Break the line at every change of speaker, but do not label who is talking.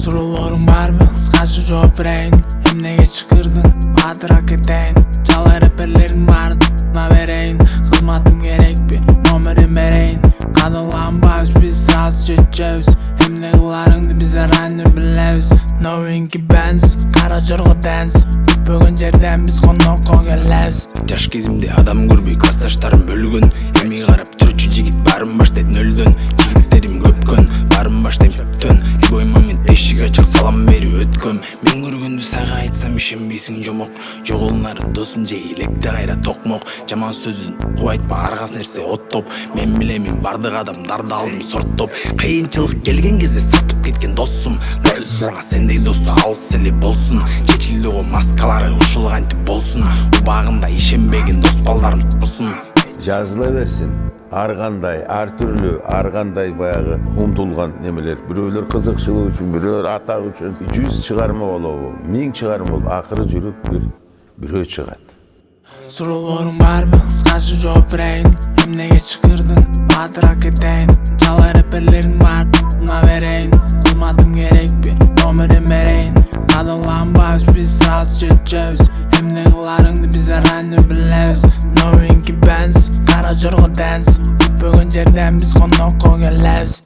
Sorularım barmı? Kıskaça cevap vereyim. Emnege çıkırdın, batırak edeyin. Çalar rapperlerin bardına vereyim. Hizmetim gerek bir numerim vereyim. Kadılan bağış biz razı çöçeceğiz. Emne kılarındı bize ranı bileviz. Knowing ki benz, karacırgı dance. Bugün жерden biz konnoqqa kelebиз.
Жаш кезимде адам көрбөй классташтарым бөлгөн. Эми карап турчу жигит барын баштайт нөлдөн. Жигиттерим көпкөн, барын баштайм чөптөн. Любой момент эшик ачык салам берип өткөм. Мен көргөндү сага айтсам ишенбейсиң жомок. Жоголнары досун же электе кайра токмок. Жаман сөзүн кубайтпа аргас нерсе оттоп. Мен билемин бардык адамдарды алдым сорттоп. Кыйынчылык келген кезде сатып кеткен досум. Сендей досту алыс эле болсун. Чечилди го маскалары ушул кантип болсун. Убагында ишенбеген дос балдарым турсун.
Жазыла берсин. Ар кандай, ар түрлүү, ар кандай баягы умтулган немелер. Бирөөлөр кызыкчылык үчүн, бирөөлөр атак үчүн 100 чыгарма болобу, 1000 чыгарма болобу, акыры жүрүп бирөө чыгат.
Sorularım var mı? Kıskaça cevap vereyim. Emnege çıkırdın, batırak edeyin. Çalar rapperlerin bardına vereyim. Hizmetim gerek bir numerim vereyim. Kadılan bağış biz razı çöçeceğiz. Emne kılarındı bize ranı bileviz. Knowing ki benz, karacırgı dance. Bugün жерden biz konnoqqa kelebиз.